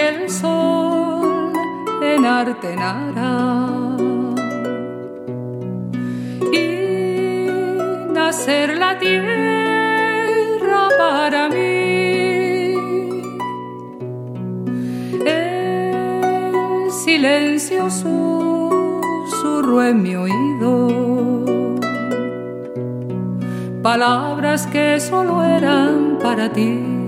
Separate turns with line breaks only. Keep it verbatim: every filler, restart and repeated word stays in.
el sol enartenara y nacer la tierra para mí. El silencio susurró en mi oído palabras que solo eran para ti.